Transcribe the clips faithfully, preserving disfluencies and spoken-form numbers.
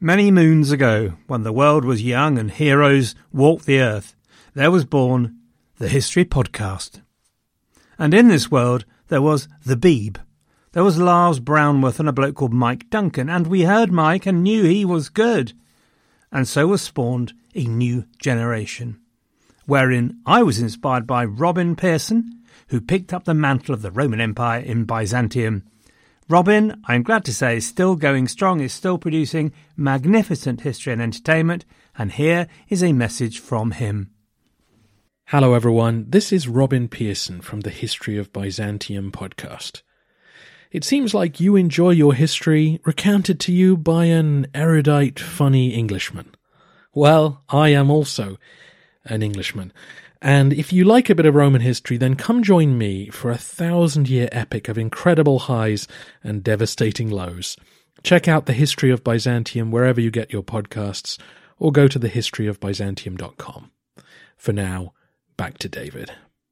Many moons ago, when the world was young and heroes walked the earth, there was born the History Podcast. And in this world, there was the Beeb. There was Lars Brownworth and a bloke called Mike Duncan, and we heard Mike and knew he was good. And so was spawned a new generation, wherein I was inspired by Robin Pearson, who picked up the mantle of the Roman Empire in Byzantium. Robin, I'm glad to say, is still going strong, is still producing magnificent history and entertainment, and here is a message from him. Hello everyone, this is Robin Pearson from the History of Byzantium podcast. It seems like you enjoy your history recounted to you by an erudite, funny Englishman. Well, I am also an Englishman. And if you like a bit of Roman history, then come join me for a thousand-year epic of incredible highs and devastating lows. Check out The History of Byzantium wherever you get your podcasts, or go to the history of byzantium dot com. For now, back to David.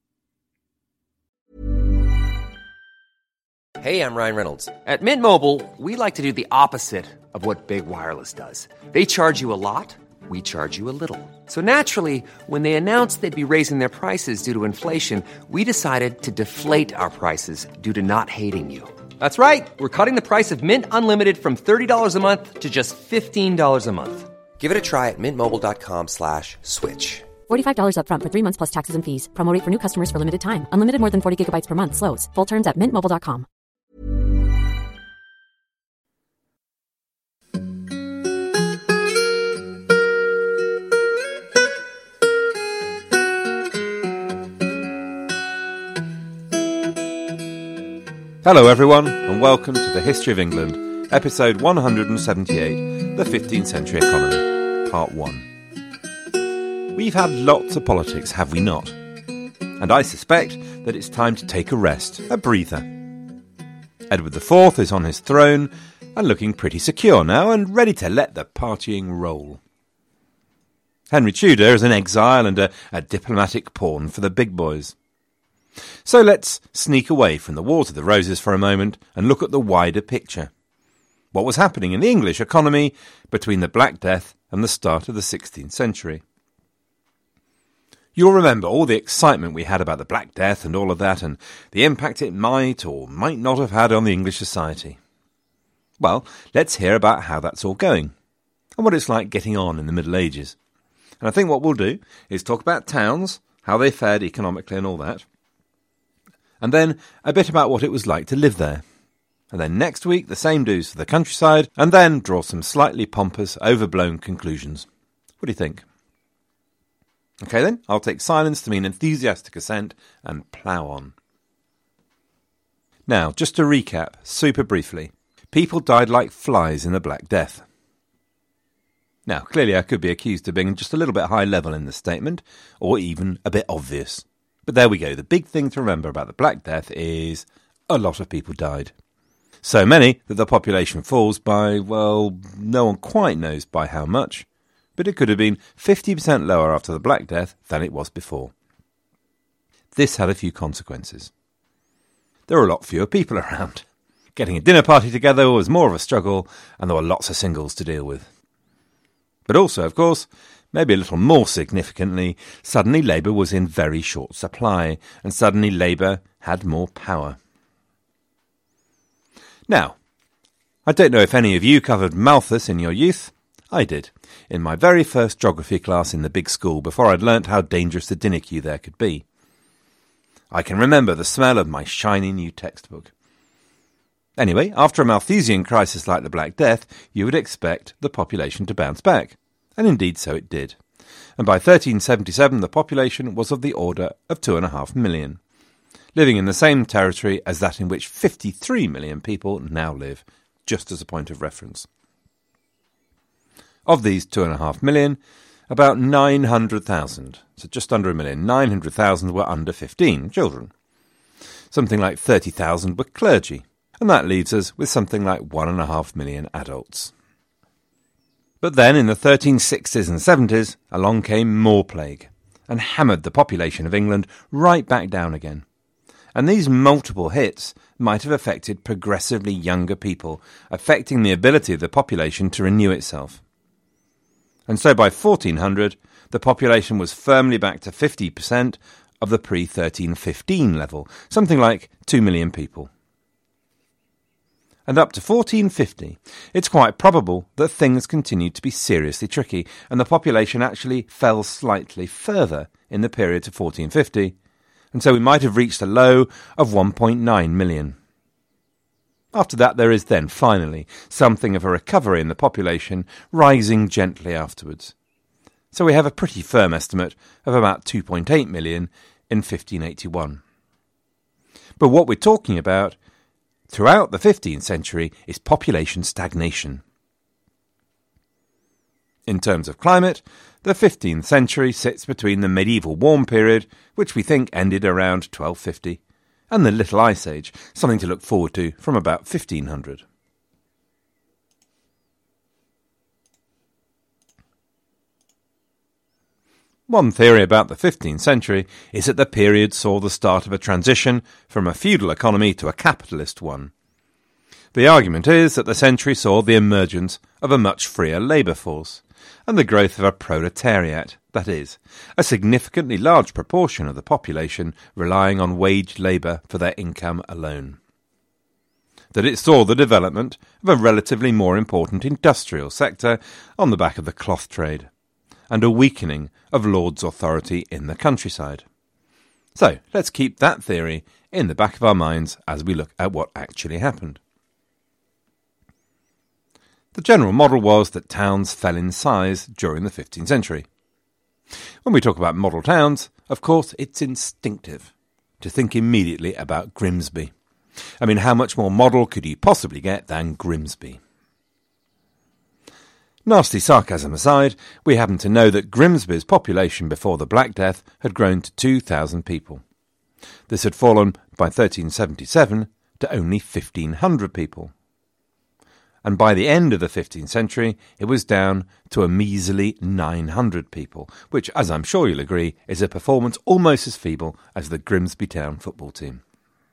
Hey, I'm Ryan Reynolds. At Mint Mobile, we like to do the opposite of what Big Wireless does. They charge you a lot. We charge you a little. So naturally, when they announced they'd be raising their prices due to inflation, we decided to deflate our prices due to not hating you. That's right. We're cutting the price of Mint Unlimited from thirty dollars a month to just fifteen dollars a month. Give it a try at mintmobile.com slash switch. forty-five dollars up front for three months plus taxes and fees. Promo rate for new customers for limited time. Unlimited more than forty gigabytes per month slows. Full terms at mint mobile dot com. Hello everyone, and welcome to the History of England, episode one hundred seventy-eight, The fifteenth Century Economy, part one. We've had lots of politics, have we not? And I suspect that it's time to take a rest, a breather. Edward the Fourth is on his throne, and looking pretty secure now, and ready to let the partying roll. Henry Tudor is in exile and a, a diplomatic pawn for the big boys. So let's sneak away from the Wars of the Roses for a moment and look at the wider picture. What was happening in the English economy between the Black Death and the start of the sixteenth century? You'll remember all the excitement we had about the Black Death and all of that, and the impact it might or might not have had on the English society. Well, let's hear about how that's all going, and what it's like getting on in the Middle Ages. And I think what we'll do is talk about towns, how they fared economically and all that, and then a bit about what it was like to live there. And then next week, the same do's for the countryside, and then draw some slightly pompous, overblown conclusions. What do you think? Okay then, I'll take silence to mean enthusiastic assent and plough on. Now, just to recap, super briefly, people died like flies in the Black Death. Now, clearly I could be accused of being just a little bit high level in this statement, or even a bit obvious. But there we go, the big thing to remember about the Black Death is a lot of people died. So many that the population falls by, well, no one quite knows by how much, but it could have been fifty percent lower after the Black Death than it was before. This had a few consequences. There were a lot fewer people around. Getting a dinner party together was more of a struggle, and there were lots of singles to deal with. But also, of course, maybe a little more significantly, suddenly labour was in very short supply, and suddenly labour had more power. Now, I don't know if any of you covered Malthus in your youth. I did, in my very first geography class in the big school before I'd learnt how dangerous the dinner queue there could be. I can remember the smell of my shiny new textbook. Anyway, after a Malthusian crisis like the Black Death, you would expect the population to bounce back. And indeed so it did. And by thirteen seventy-seven the population was of the order of two and a half million, living in the same territory as that in which fifty-three million people now live, just as a point of reference. Of these two and a half million, about nine hundred thousand, so just under a million, nine hundred thousand were under fifteen, children. Something like thirty thousand were clergy, and that leaves us with something like one and a half million adults. But then, in the thirteen sixties and seventies, along came more plague, and hammered the population of England right back down again. And these multiple hits might have affected progressively younger people, affecting the ability of the population to renew itself. And so by fourteen hundred, the population was firmly back to fifty percent of the pre thirteen fifteen level, something like two million people. And up to fourteen fifty, it's quite probable that things continued to be seriously tricky, and the population actually fell slightly further in the period to fourteen fifty, and so we might have reached a low of one point nine million. After that, there is then, finally, something of a recovery in the population, rising gently afterwards. So we have a pretty firm estimate of about two point eight million in fifteen eighty-one. But what we're talking about throughout the fifteenth century is population stagnation. In terms of climate, the fifteenth century sits between the medieval warm period, which we think ended around twelve fifty, and the Little Ice Age, something to look forward to from about fifteen hundred. One theory about the fifteenth century is that the period saw the start of a transition from a feudal economy to a capitalist one. The argument is that the century saw the emergence of a much freer labour force, and the growth of a proletariat, that is, a significantly large proportion of the population relying on wage labour for their income alone. That it saw the development of a relatively more important industrial sector on the back of the cloth trade, and a weakening of lords' authority in the countryside. So let's keep that theory in the back of our minds as we look at what actually happened. The general model was that towns fell in size during the fifteenth century. When we talk about model towns, of course, it's instinctive to think immediately about Grimsby. I mean, how much more model could you possibly get than Grimsby? Nasty sarcasm aside, we happen to know that Grimsby's population before the Black Death had grown to two thousand people. This had fallen by thirteen seventy-seven to only fifteen hundred people. And by the end of the fifteenth century, it was down to a measly nine hundred people, which, as I'm sure you'll agree, is a performance almost as feeble as the Grimsby Town football team.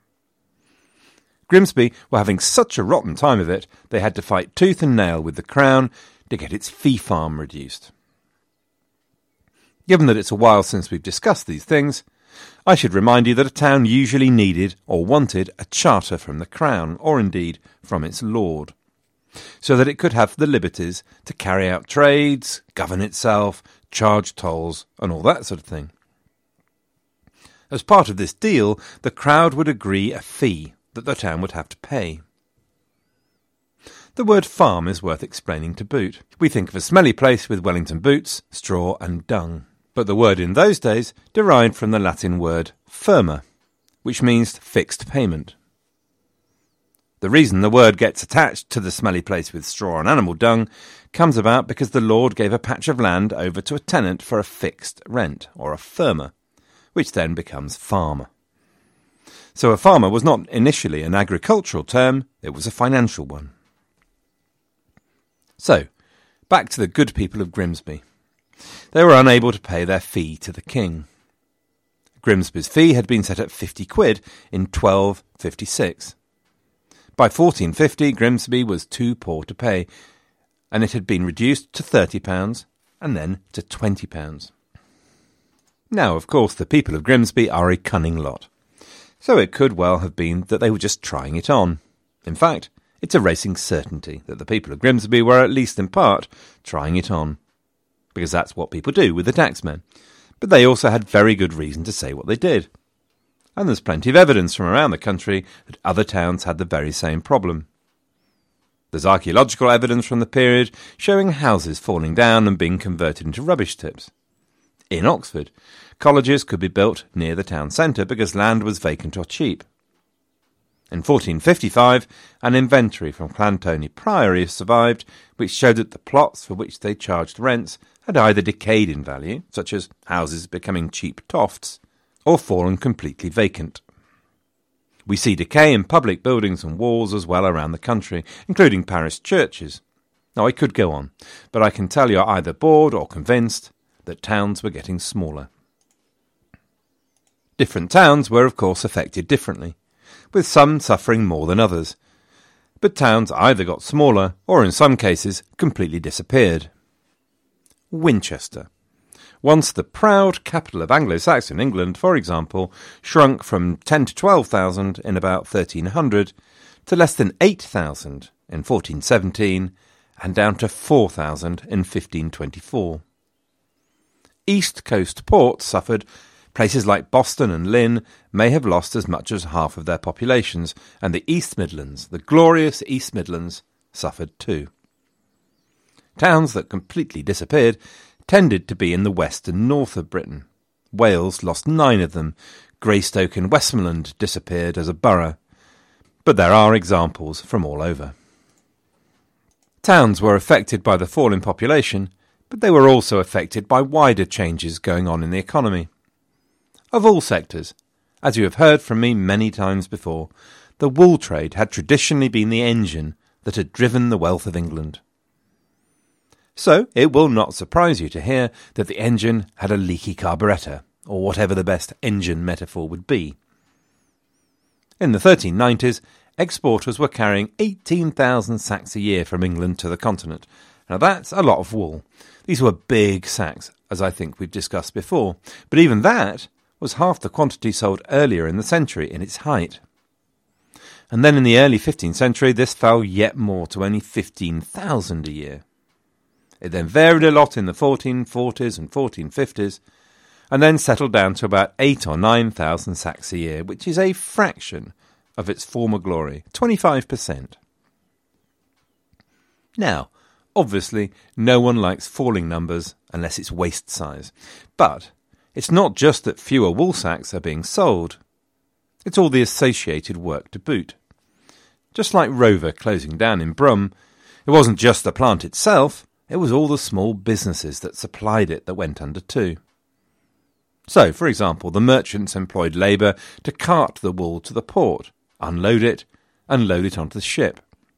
Grimsby were having such a rotten time of it, they had to fight tooth and nail with the Crown to get its fee farm reduced. Given that it's a while since we've discussed these things, I should remind you that a town usually needed or wanted a charter from the Crown, or indeed from its lord, so that it could have the liberties to carry out trades, govern itself, charge tolls, and all that sort of thing. As part of this deal, the crowd would agree a fee that the town would have to pay. The word farm is worth explaining to boot. We think of a smelly place with Wellington boots, straw and dung. But the word in those days derived from the Latin word firma, which means fixed payment. The reason the word gets attached to the smelly place with straw and animal dung comes about because the lord gave a patch of land over to a tenant for a fixed rent, or a firma, which then becomes farm. So a farmer was not initially an agricultural term, it was a financial one. So, back to the good people of Grimsby. They were unable to pay their fee to the king. Grimsby's fee had been set at fifty quid in twelve fifty-six. By fourteen fifty, Grimsby was too poor to pay, and it had been reduced to thirty pounds and then to twenty pounds. Now, of course, the people of Grimsby are a cunning lot, so it could well have been that they were just trying it on. In fact, it's a racing certainty that the people of Grimsby were, at least in part, trying it on, because that's what people do with the taxmen. But they also had very good reason to say what they did. And there's plenty of evidence from around the country that other towns had the very same problem. There's archaeological evidence from the period showing houses falling down and being converted into rubbish tips. In Oxford, colleges could be built near the town centre because land was vacant or cheap. In fourteen fifty-five, an inventory from Clantony Priory survived, which showed that the plots for which they charged rents had either decayed in value, such as houses becoming cheap tofts, or fallen completely vacant. We see decay in public buildings and walls as well around the country, including parish churches. Now, I could go on, but I can tell you're either bored or convinced that towns were getting smaller. Different towns were, of course, affected differently, with some suffering more than others. But towns either got smaller or, in some cases, completely disappeared. Winchester. Once the proud capital of Anglo-Saxon England, for example, shrunk from ten to twelve thousand in about thirteen hundred to less than eight thousand in fourteen seventeen and down to four thousand in fifteen twenty-four. East Coast ports suffered. Places like Boston and Lynn may have lost as much as half of their populations, and the East Midlands, the glorious East Midlands, suffered too. Towns that completely disappeared tended to be in the west and north of Britain. Wales lost nine of them. Greystoke in Westmoreland disappeared as a borough. But there are examples from all over. Towns were affected by the fall in population, but they were also affected by wider changes going on in the economy. Of all sectors, as you have heard from me many times before, the wool trade had traditionally been the engine that had driven the wealth of England. So it will not surprise you to hear that the engine had a leaky carburettor, or whatever the best engine metaphor would be. In the thirteen nineties, exporters were carrying eighteen thousand sacks a year from England to the continent. Now that's a lot of wool. These were big sacks, as I think we've discussed before, but even that was half the quantity sold earlier in the century in its height. And then in the early fifteenth century, this fell yet more to only fifteen thousand a year. It then varied a lot in the fourteen forties and fourteen fifties, and then settled down to about eight or nine thousand sacks a year, which is a fraction of its former glory, twenty-five percent. Now, obviously, no one likes falling numbers unless it's waist size, but it's not just that fewer wool sacks are being sold. It's all the associated work to boot. Just like Rover closing down in Brum, it wasn't just the plant itself, it was all the small businesses that supplied it that went under too. So, for example, the merchants employed labour to cart the wool to the port, unload it, and load it onto the ship.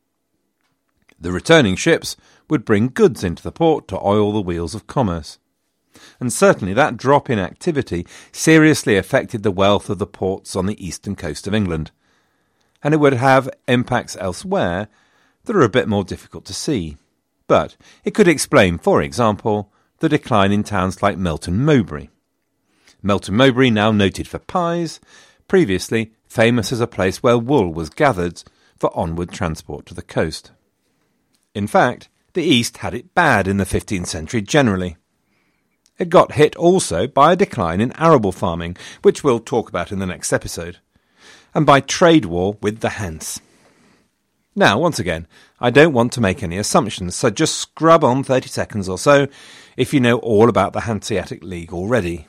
The returning ships would bring goods into the port to oil the wheels of commerce. And certainly that drop in activity seriously affected the wealth of the ports on the eastern coast of England. And it would have impacts elsewhere that are a bit more difficult to see. But it could explain, for example, the decline in towns like Melton Mowbray. Melton Mowbray, now noted for pies, previously famous as a place where wool was gathered for onward transport to the coast. In fact, the East had it bad in the fifteenth century generally. It got hit also by a decline in arable farming, which we'll talk about in the next episode, and by trade war with the Hanse. Now, once again, I don't want to make any assumptions, so just scrub on thirty seconds or so if you know all about the Hanseatic League already.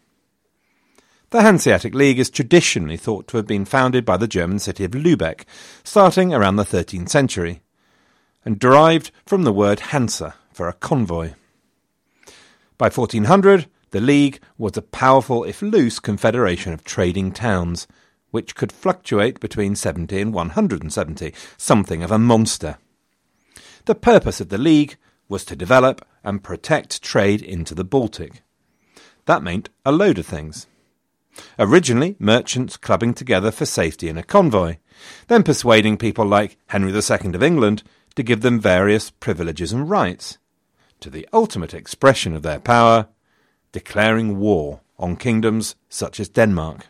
The Hanseatic League is traditionally thought to have been founded by the German city of Lübeck, starting around the thirteenth century, and derived from the word Hansa, for a convoy. By fourteen hundred, the League was a powerful, if loose, confederation of trading towns, which could fluctuate between seventy and one hundred seventy, something of a monster. The purpose of the League was to develop and protect trade into the Baltic. That meant a load of things. Originally, merchants clubbing together for safety in a convoy, then persuading people like Henry the Second of England to give them various privileges and rights, to the ultimate expression of their power, declaring war on kingdoms such as Denmark.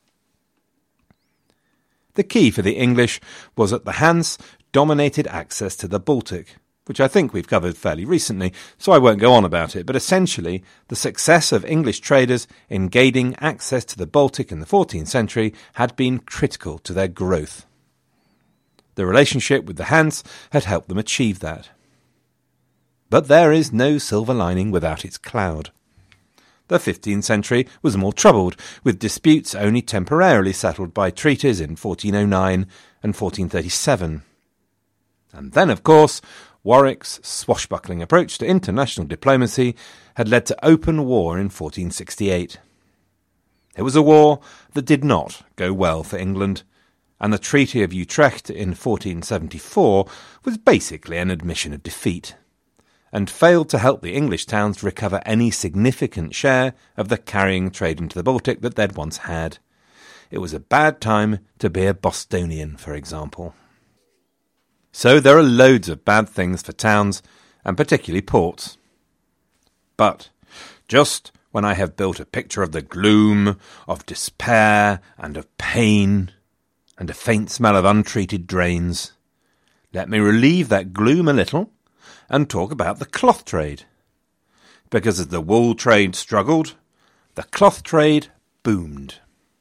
The key for the English was that the Hanse dominated access to the Baltic, which I think we've covered fairly recently, so I won't go on about it, but essentially the success of English traders in gaining access to the Baltic in the fourteenth century had been critical to their growth. The relationship with the Hanse had helped them achieve that. But there is no silver lining without its cloud. The fifteenth century was more troubled, with disputes only temporarily settled by treaties in fourteen oh nine and fourteen thirty-seven. And then, of course, Warwick's swashbuckling approach to international diplomacy had led to open war in fourteen sixty-eight. It was a war that did not go well for England, and the Treaty of Utrecht in fourteen seventy-four was basically an admission of defeat, and failed to help the English towns recover any significant share of the carrying trade into the Baltic that they'd once had. It was a bad time to be a Bostonian, for example. So there are loads of bad things for towns, and particularly ports. But just when I have built a picture of the gloom, of despair, and of pain, and a faint smell of untreated drains, let me relieve that gloom a little and talk about the cloth trade. Because as the wool trade struggled, the cloth trade boomed.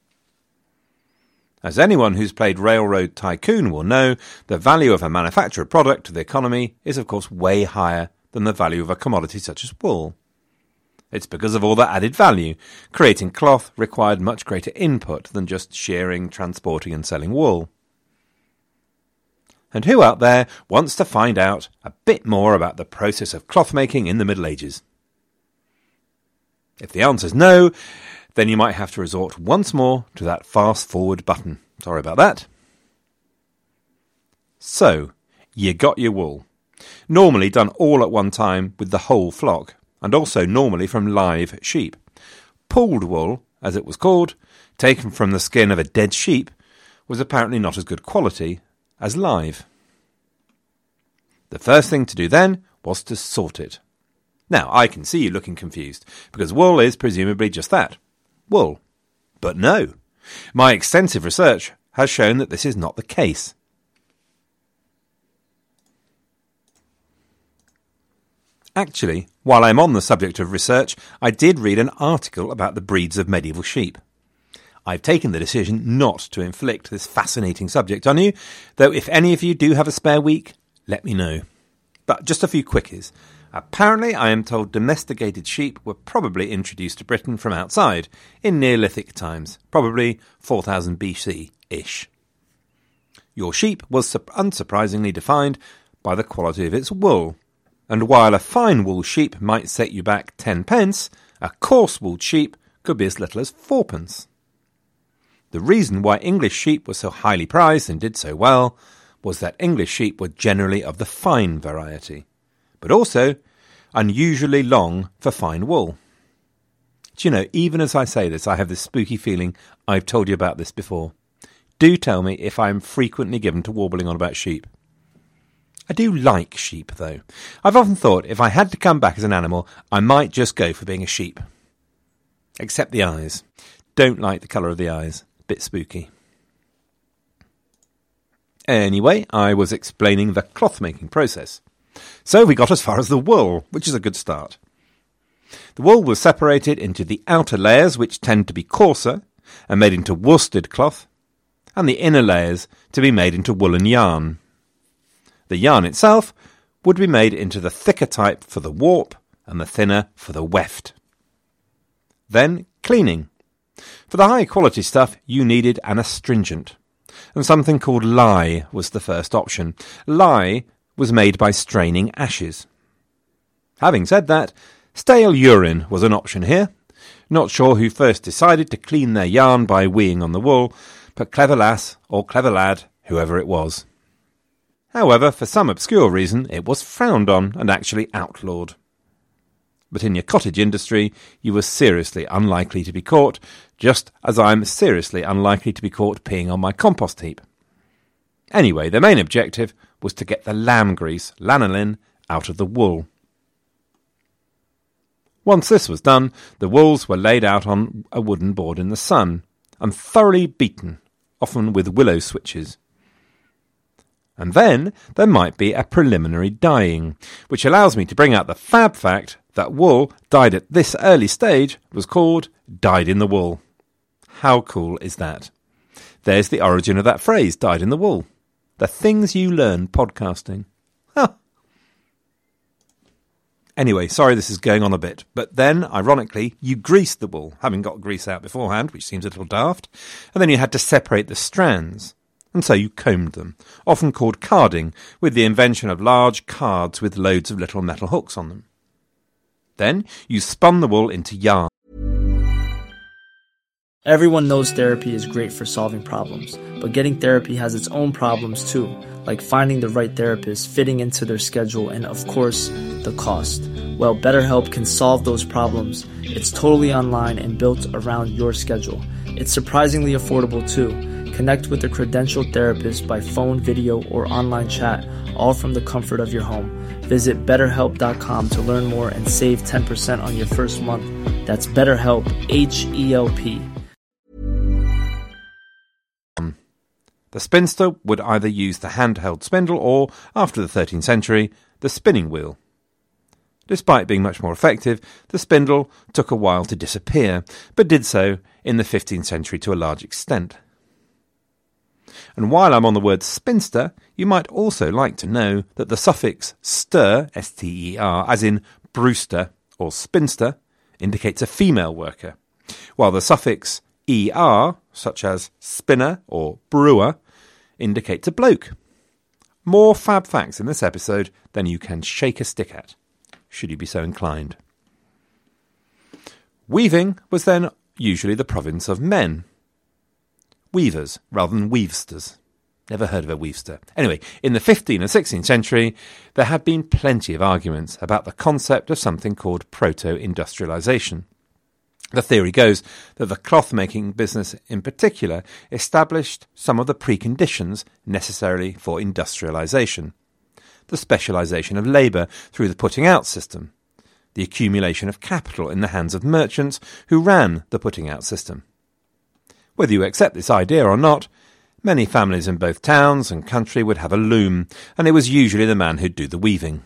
As anyone who's played Railroad Tycoon will know, the value of a manufactured product to the economy is of course way higher than the value of a commodity such as wool. It's because of all that added value. Creating cloth required much greater input than just shearing, transporting and selling wool. And who out there wants to find out a bit more about the process of cloth making in the Middle Ages? If the answer is no, then you might have to resort once more to that fast forward button. Sorry about that. So, you got your wool. Normally done all at one time with the whole flock, and also normally from live sheep. Pooled wool, as it was called, taken from the skin of a dead sheep, was apparently not as good quality as live. The first thing to do then was to sort it. Now, I can see you looking confused, because wool is presumably just that. Wool. But no. My extensive research has shown that this is not the case. Actually, while I'm on the subject of research, I did read an article about the breeds of medieval sheep. I've taken the decision not to inflict this fascinating subject on you, though if any of you do have a spare week, let me know. But just a few quickies. Apparently, I am told domesticated sheep were probably introduced to Britain from outside, in Neolithic times, probably four thousand B C-ish. Your sheep was unsurprisingly defined by the quality of its wool, and while a fine wool sheep might set you back ten pence, a coarse wool sheep could be as little as fourpence. The reason why English sheep were so highly prized and did so well was that English sheep were generally of the fine variety, but also unusually long for fine wool. Do you know, even as I say this, I have this spooky feeling I've told you about this before. Do tell me if I am frequently given to warbling on about sheep. I do like sheep, though. I've often thought if I had to come back as an animal, I might just go for being a sheep. Except the eyes. Don't like the colour of the eyes. Bit spooky. Anyway, I was explaining the cloth-making process. So we got as far as the wool, which is a good start. The wool was separated into the outer layers, which tend to be coarser, and made into worsted cloth, and the inner layers to be made into woolen yarn. The yarn itself would be made into the thicker type for the warp, and the thinner for the weft. Then cleaning. For the high-quality stuff, you needed an astringent, and something called lye was the first option. Lye was made by straining ashes. Having said that, stale urine was an option here. Not sure who first decided to clean their yarn by weeing on the wool, but clever lass or clever lad, whoever it was. However, for some obscure reason, it was frowned on and actually outlawed. But in your cottage industry, you were seriously unlikely to be caught, just as I'm seriously unlikely to be caught peeing on my compost heap. Anyway, the main objective was to get the lamb grease, lanolin, out of the wool. Once this was done, the wools were laid out on a wooden board in the sun, and thoroughly beaten, often with willow switches. And then there might be a preliminary dyeing, which allows me to bring out the fab fact that wool dyed at this early stage was called dyed in the wool. How cool is that? There's the origin of that phrase, dyed in the wool. The things you learn podcasting. Huh. Anyway, sorry this is going on a bit, but then, ironically, you greased the wool, having got grease out beforehand, which seems a little daft, and then you had to separate the strands, and so you combed them, often called carding, with the invention of large cards with loads of little metal hooks on them. Then you spun the wool into yarn. Everyone knows therapy is great for solving problems, but getting therapy has its own problems too, like finding the right therapist, fitting into their schedule, and of course, the cost. Well, BetterHelp can solve those problems. It's totally online and built around your schedule. It's surprisingly affordable too. Connect with a credentialed therapist by phone, video, or online chat, all from the comfort of your home. Visit better help dot com to learn more and save ten percent on your first month. That's BetterHelp, H E L P. The spinster would either use the handheld spindle or, after the thirteenth century, the spinning wheel. Despite being much more effective, the spindle took a while to disappear, but did so in the fifteenth century to a large extent. And while I'm on the word spinster, you might also like to know that the suffix ster, S T E R, as in Brewster or spinster, indicates a female worker, while the suffix er, such as spinner or brewer, indicates a bloke. More fab facts in this episode than you can shake a stick at, should you be so inclined. Weaving was then usually the province of men. Weavers rather than weavsters. Never heard of a weavster. Anyway, in the fifteenth and sixteenth century, there have been plenty of arguments about the concept of something called proto-industrialization. The theory goes that the cloth-making business in particular established some of the preconditions necessary for industrialization. The specialization of labour through the putting-out system. The accumulation of capital in the hands of merchants who ran the putting-out system. Whether you accept this idea or not, many families in both towns and country would have a loom, and it was usually the man who'd do the weaving.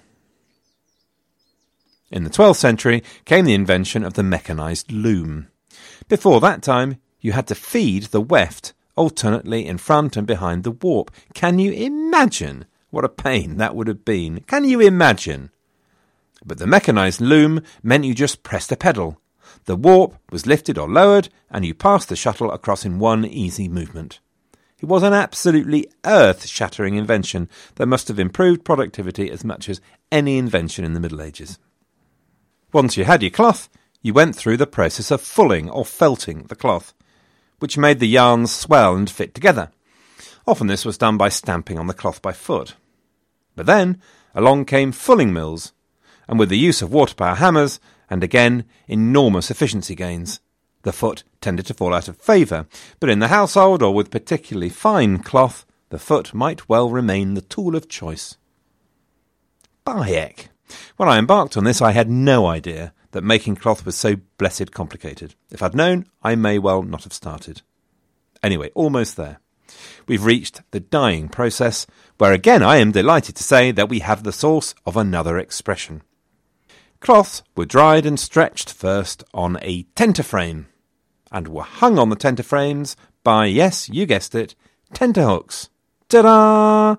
In the twelfth century came the invention of the mechanised loom. Before that time, you had to feed the weft alternately in front and behind the warp. Can you imagine what a pain that would have been? Can you imagine? But the mechanised loom meant you just pressed a pedal. The warp was lifted or lowered, and you passed the shuttle across in one easy movement. It was an absolutely earth-shattering invention that must have improved productivity as much as any invention in the Middle Ages. Once you had your cloth, you went through the process of fulling or felting the cloth, which made the yarns swell and fit together. Often this was done by stamping on the cloth by foot. But then along came fulling mills, and with the use of water-power hammers, and again enormous efficiency gains, the foot tended to fall out of favour, but in the household or with particularly fine cloth, the foot might well remain the tool of choice. Bayek! When I embarked on this, I had no idea that making cloth was so blessed complicated. If I'd known, I may well not have started. Anyway, almost there. We've reached the dyeing process, where again I am delighted to say that we have the source of another expression. Cloths were dried and stretched first on a tenterframe, and were hung on the tenterframes by, yes, you guessed it, tenterhooks. Ta-da!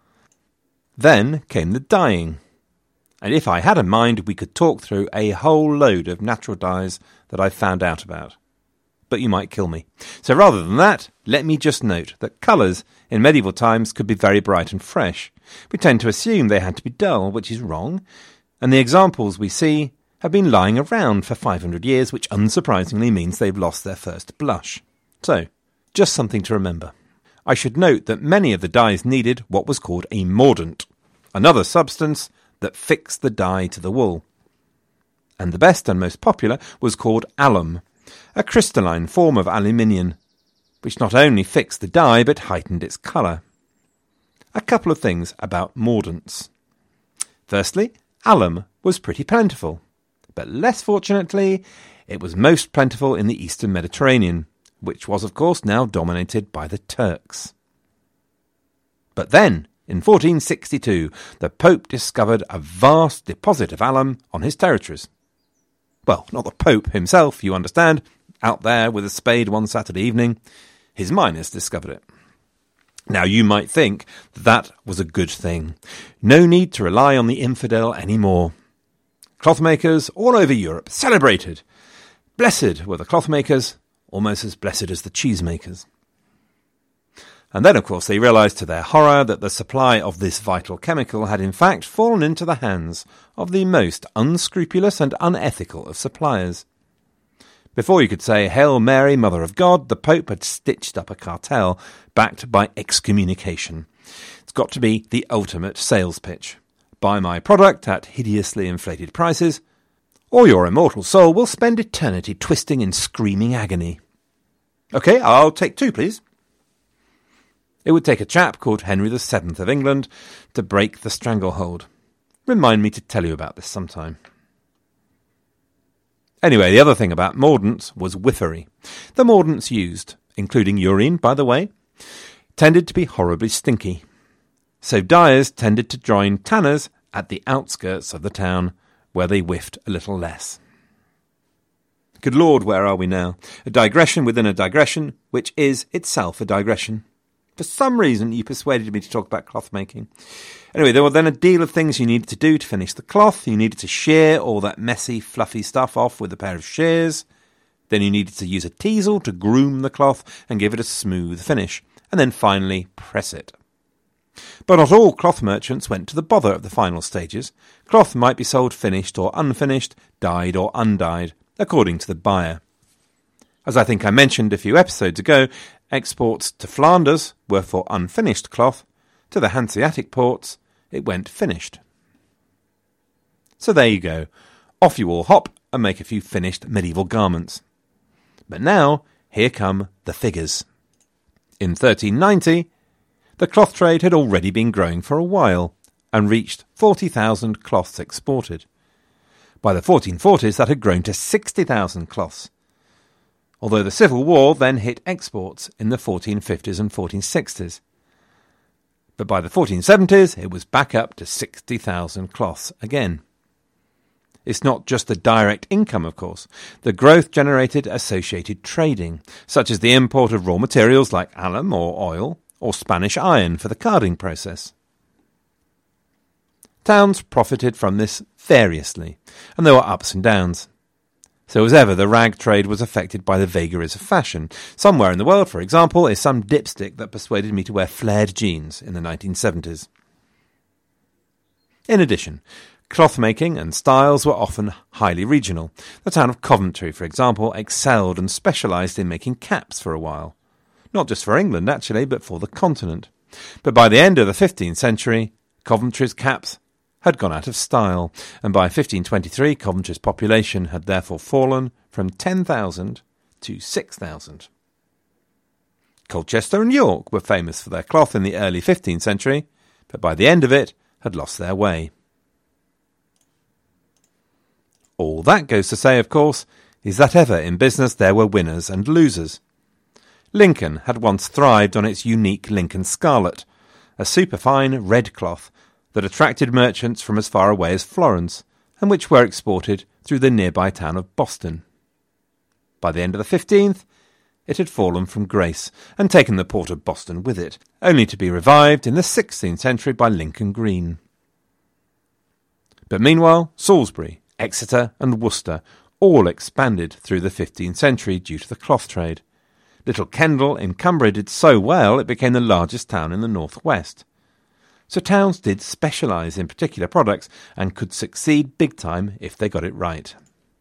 Then came the dyeing. And if I had a mind, we could talk through a whole load of natural dyes that I've found out about. But you might kill me. So rather than that, let me just note that colours in medieval times could be very bright and fresh. We tend to assume they had to be dull, which is wrong, and the examples we see have been lying around for five hundred years, which unsurprisingly means they've lost their first blush. So, just something to remember. I should note that many of the dyes needed what was called a mordant, another substance that fixed the dye to the wool. And the best and most popular was called alum, a crystalline form of aluminium, which not only fixed the dye but heightened its colour. A couple of things about mordants. Firstly, alum was pretty plentiful, but less fortunately, it was most plentiful in the eastern Mediterranean, which was of course now dominated by the Turks. But then, in fourteen sixty-two, the Pope discovered a vast deposit of alum on his territories. Well, not the Pope himself, you understand, out there with a spade one Saturday evening. His miners discovered it. Now, you might think that, that was a good thing. No need to rely on the infidel anymore. Clothmakers all over Europe celebrated. Blessed were the clothmakers, almost as blessed as the cheesemakers. And then, of course, they realised to their horror that the supply of this vital chemical had in fact fallen into the hands of the most unscrupulous and unethical of suppliers. Before you could say, Hail Mary, Mother of God, the Pope had stitched up a cartel backed by excommunication. It's got to be the ultimate sales pitch. Buy my product at hideously inflated prices, or your immortal soul will spend eternity twisting in screaming agony. OK, I'll take two, please. It would take a chap called Henry the Seventh of England to break the stranglehold. Remind me to tell you about this sometime. Anyway, the other thing about mordants was whiffery. The mordants used, including urine, by the way, tended to be horribly stinky. So dyers tended to join tanners at the outskirts of the town, where they whiffed a little less. Good Lord, where are we now? A digression within a digression, which is itself a digression. For some reason, you persuaded me to talk about cloth making. Anyway, there were then a deal of things you needed to do to finish the cloth. You needed to shear all that messy, fluffy stuff off with a pair of shears. Then you needed to use a teasel to groom the cloth and give it a smooth finish. And then finally, press it. But not all cloth merchants went to the bother of the final stages. Cloth might be sold finished or unfinished, dyed or undyed, according to the buyer. As I think I mentioned a few episodes ago, exports to Flanders were for unfinished cloth. To the Hanseatic ports, it went finished. So there you go. Off you all hop and make a few finished medieval garments. But now, here come the figures. In thirteen ninety, the cloth trade had already been growing for a while and reached forty thousand cloths exported. By the fourteen forties, that had grown to sixty thousand cloths, although the Civil War then hit exports in the fourteen fifties and fourteen sixties. But by the fourteen seventies, it was back up to sixty thousand cloths again. It's not just the direct income, of course. The growth generated associated trading, such as the import of raw materials like alum or oil, or Spanish iron for the carding process. Towns profited from this variously, and there were ups and downs. So as ever, the rag trade was affected by the vagaries of fashion. Somewhere in the world, for example, is some dipstick that persuaded me to wear flared jeans in the nineteen seventies. In addition, cloth making and styles were often highly regional. The town of Coventry, for example, excelled and specialised in making caps for a while. Not just for England, actually, but for the continent. But by the end of the fifteenth century, Coventry's caps had gone out of style, and by fifteen twenty-three Coventry's population had therefore fallen from ten thousand to six thousand. Colchester and York were famous for their cloth in the early fifteenth century, but by the end of it had lost their way. All that goes to say, of course, is that ever in business there were winners and losers. Lincoln had once thrived on its unique Lincoln scarlet, a superfine red cloth that attracted merchants from as far away as Florence, and which were exported through the nearby town of Boston. By the end of the fifteenth, it had fallen from grace, and taken the port of Boston with it, only to be revived in the sixteenth century by Lincoln green. But meanwhile, Salisbury, Exeter and Worcester all expanded through the fifteenth century due to the cloth trade. Little Kendal in Cumbria did so well it became the largest town in the northwest. So towns did specialise in particular products and could succeed big time if they got it right.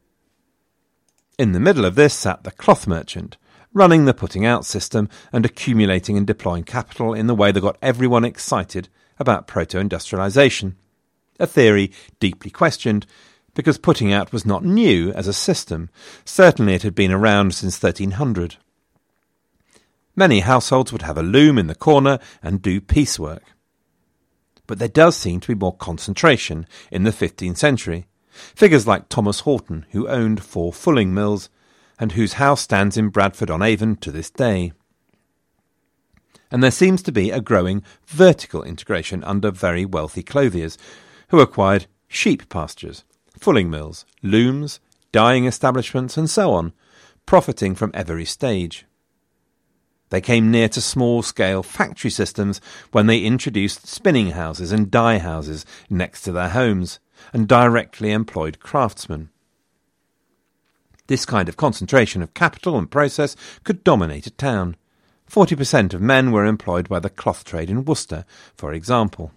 In the middle of this sat the cloth merchant, running the putting out system and accumulating and deploying capital in the way that got everyone excited about proto-industrialisation, a theory deeply questioned because putting out was not new as a system. Certainly it had been around since thirteen hundred. Many households would have a loom in the corner and do piecework. But there does seem to be more concentration in the fifteenth century. Figures like Thomas Horton, who owned four fulling mills, and whose house stands in Bradford-on-Avon to this day. And there seems to be a growing vertical integration under very wealthy clothiers, who acquired sheep pastures, fulling mills, looms, dyeing establishments, and so on, profiting from every stage. They came near to small-scale factory systems when they introduced spinning houses and dye houses next to their homes, and directly employed craftsmen. This kind of concentration of capital and process could dominate a town. Forty percent of men were employed by the cloth trade in Worcester, for example.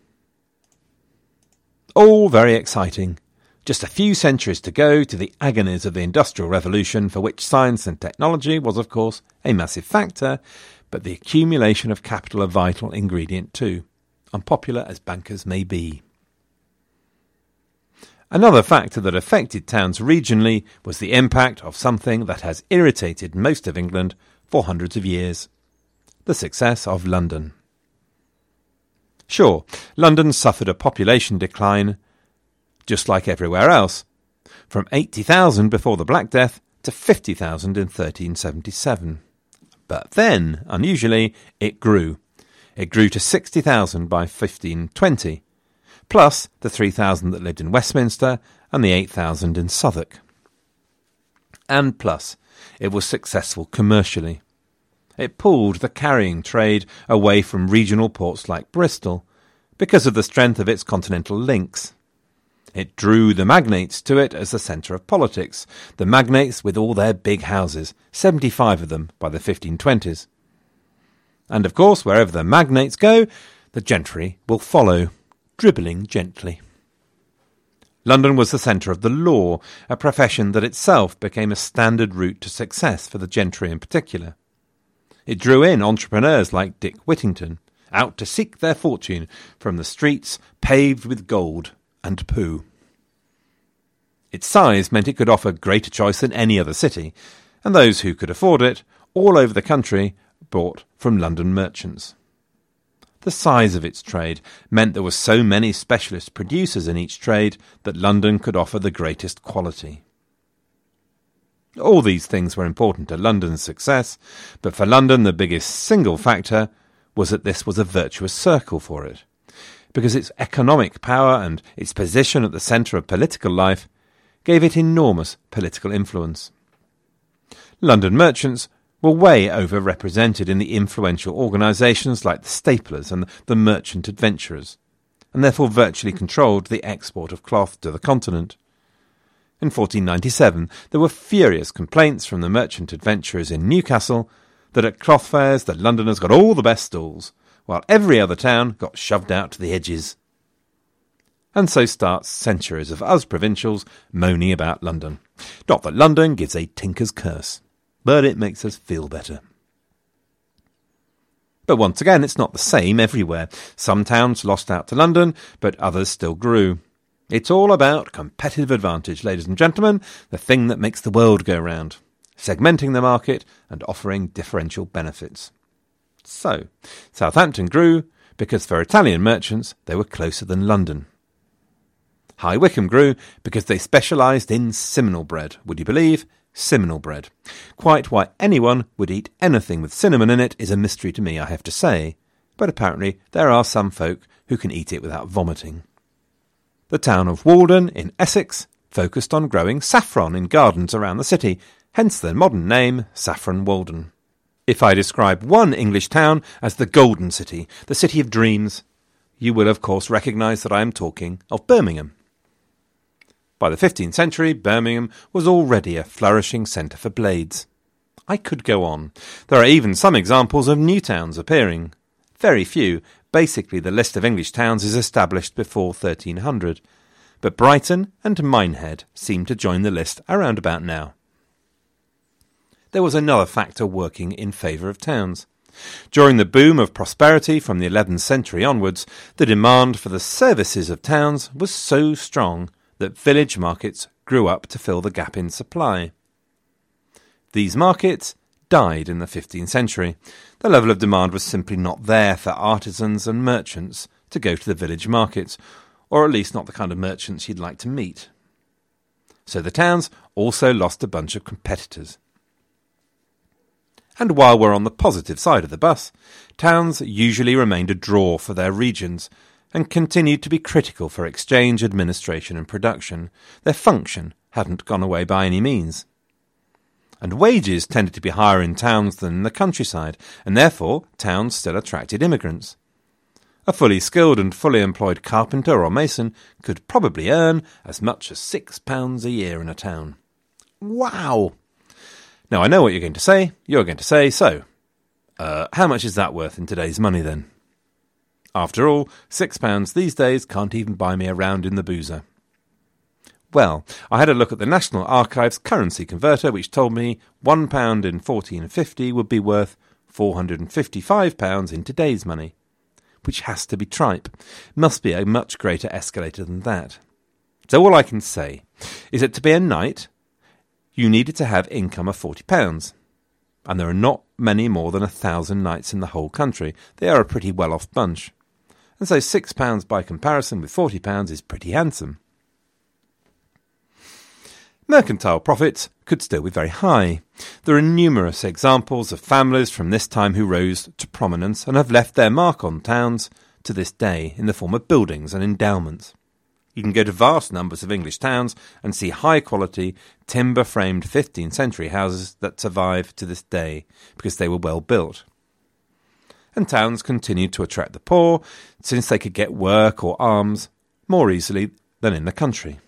All very exciting. Just a few centuries to go to the agonies of the Industrial Revolution, for which science and technology was, of course, a massive factor, but the accumulation of capital a vital ingredient too, unpopular as bankers may be. Another factor that affected towns regionally was the impact of something that has irritated most of England for hundreds of years: the success of London. Sure, London suffered a population decline, just like everywhere else, from eighty thousand before the Black Death to fifty thousand in thirteen seventy-seven. But then, unusually, it grew. It grew to sixty thousand by fifteen twenty, plus the three thousand that lived in Westminster and the eight thousand in Southwark. And plus, it was successful commercially. It pulled the carrying trade away from regional ports like Bristol because of the strength of its continental links. It drew the magnates to it as the centre of politics, the magnates with all their big houses, seventy-five of them by the fifteen twenties. And of course, wherever the magnates go, the gentry will follow, dribbling gently. London was the centre of the law, a profession that itself became a standard route to success for the gentry in particular. It drew in entrepreneurs like Dick Whittington, out to seek their fortune from the streets paved with gold and poo. Its size meant it could offer greater choice than any other city, and those who could afford it, all over the country, bought from London merchants. The size of its trade meant there were so many specialist producers in each trade that London could offer the greatest quality. All these things were important to London's success, but for London the biggest single factor was that this was a virtuous circle for it, because its economic power and its position at the centre of political life gave it enormous political influence. London merchants were way overrepresented in the influential organisations like the Staplers and the Merchant Adventurers, and therefore virtually controlled the export of cloth to the continent. In fourteen ninety-seven there were furious complaints from the Merchant Adventurers in Newcastle that at cloth fairs the Londoners got all the best stalls, while every other town got shoved out to the edges. And so starts centuries of us provincials moaning about London. Not that London gives a tinker's curse, but it makes us feel better. But once again, it's not the same everywhere. Some towns lost out to London, but others still grew. It's all about competitive advantage, ladies and gentlemen, the thing that makes the world go round, segmenting the market and offering differential benefits. So, Southampton grew because for Italian merchants they were closer than London. High Wycombe grew because they specialised in Simnel bread, would you believe? Simnel bread. Quite why anyone would eat anything with cinnamon in it is a mystery to me, I have to say, but apparently there are some folk who can eat it without vomiting. The town of Walden in Essex focused on growing saffron in gardens around the city, hence their modern name, Saffron Walden. If I describe one English town as the Golden City, the City of Dreams, you will of course recognise that I am talking of Birmingham. By the fifteenth century, Birmingham was already a flourishing centre for blades. I could go on. There are even some examples of new towns appearing. Very few. Basically, the list of English towns is established before thirteen hundred. But Brighton and Minehead seem to join the list around about now. There was another factor working in favour of towns. During the boom of prosperity from the eleventh century onwards, the demand for the services of towns was so strong that village markets grew up to fill the gap in supply. These markets died in the fifteenth century. The level of demand was simply not there for artisans and merchants to go to the village markets, or at least not the kind of merchants you'd like to meet. So the towns also lost a bunch of competitors. And while we're on the positive side of the bus, towns usually remained a draw for their regions, and continued to be critical for exchange, administration and production. Their function hadn't gone away by any means. And wages tended to be higher in towns than in the countryside, and therefore towns still attracted immigrants. A fully skilled and fully employed carpenter or mason could probably earn as much as six pounds a year in a town. Wow! Now I know what you're going to say. You're going to say, so, uh, how much is that worth in today's money then? After all, six pounds these days can't even buy me a round in the boozer. Well, I had a look at the National Archives currency converter, which told me one pound in fourteen fifty would be worth four hundred and fifty-five pounds in today's money, which has to be tripe. Must be a much greater escalator than that. So all I can say is that to be a knight, you needed to have income of forty pounds, and there are not many more than a thousand knights in the whole country. They are a pretty well-off bunch. and so six pounds by comparison with forty pounds is pretty handsome. Mercantile profits could still be very high. There are numerous examples of families from this time who rose to prominence and have left their mark on towns to this day in the form of buildings and endowments. You can go to vast numbers of English towns and see high-quality, timber-framed fifteenth century houses that survive to this day because they were well built. And towns continued to attract the poor since they could get work or alms more easily than in the country.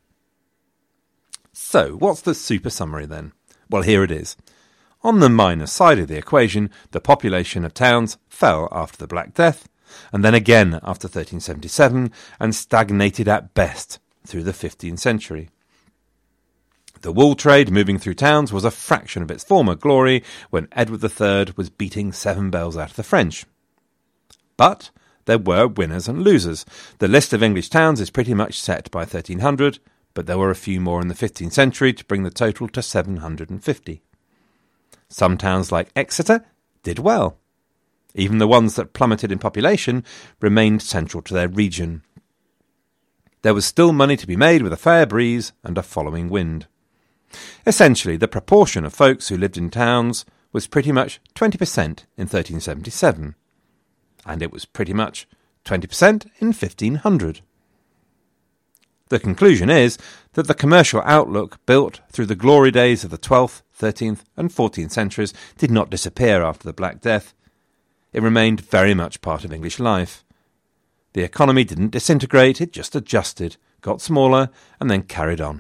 So, what's the super summary then? Well, here it is. On the minus side of the equation, the population of towns fell after the Black Death, and then again after thirteen seventy-seven, and stagnated at best through the fifteenth century. The wool trade moving through towns was a fraction of its former glory when Edward the Third was beating seven bells out of the French. But there were winners and losers. The list of English towns is pretty much set by thirteen hundred, but there were a few more in the fifteenth century to bring the total to seven hundred fifty. Some towns like Exeter did well. Even the ones that plummeted in population remained central to their region. There was still money to be made with a fair breeze and a following wind. Essentially, the proportion of folks who lived in towns was pretty much twenty percent in thirteen seventy-seven, and it was pretty much twenty percent in fifteen hundred. The conclusion is that the commercial outlook built through the glory days of the twelfth, thirteenth and fourteenth centuries did not disappear after the Black Death. It remained very much part of English life. The economy didn't disintegrate, it just adjusted, got smaller and then carried on.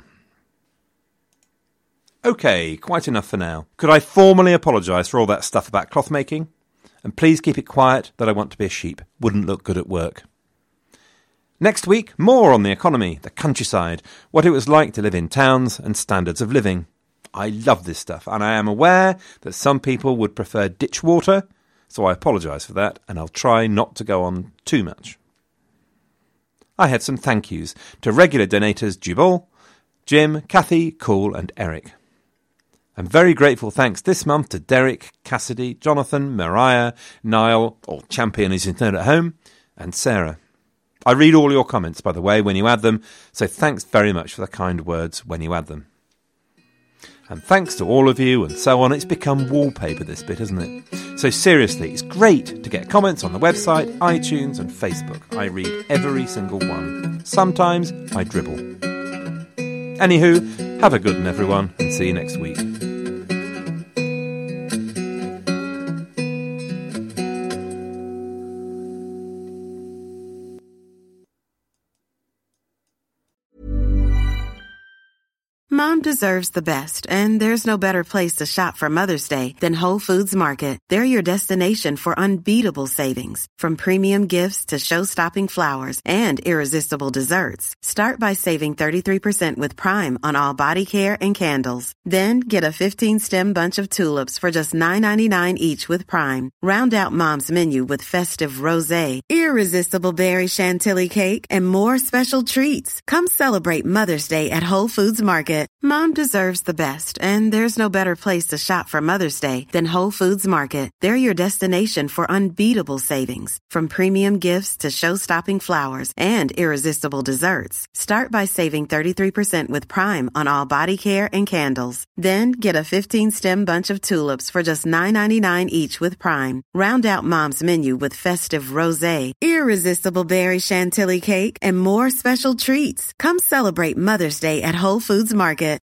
OK, quite enough for now. Could I formally apologise for all that stuff about cloth making? And please keep it quiet that I want to be a sheep. Wouldn't look good at work. Next week, more on the economy, the countryside, what it was like to live in towns and standards of living. I love this stuff, and I am aware that some people would prefer ditch water, so I apologise for that, and I'll try not to go on too much. I have some thank yous to regular donators Jubal, Jim, Kathy, Cool and Eric. And very grateful thanks this month to Derek, Cassidy, Jonathan, Mariah, Niall, or Champion as he's known at home, and Sarah. I read all your comments, by the way, when you add them, so thanks very much for the kind words when you add them. And thanks to all of you and so on. It's become wallpaper, this bit, isn't it? So seriously, it's great to get comments on the website, iTunes and Facebook. I read every single one. Sometimes I dribble. Anywho, have a good one, everyone, and see you next week. Mom deserves the best, and there's no better place to shop for Mother's Day than Whole Foods Market. They're your destination for unbeatable savings, from premium gifts to show-stopping flowers and irresistible desserts. Start by saving thirty-three percent with Prime on all body care and candles. Then get a fifteen-stem bunch of tulips for just nine ninety-nine each with Prime. Round out Mom's menu with festive rosé, irresistible berry chantilly cake, and more special treats. Come celebrate Mother's Day at Whole Foods Market. Mom deserves the best, and there's no better place to shop for Mother's Day than Whole Foods Market. They're your destination for unbeatable savings, from premium gifts to show-stopping flowers and irresistible desserts. Start by saving thirty-three percent with Prime on all body care and candles. Then get a fifteen-stem bunch of tulips for just nine ninety-nine each with Prime. Round out Mom's menu with festive rosé, irresistible berry chantilly cake, and more special treats. Come celebrate Mother's Day at Whole Foods Market.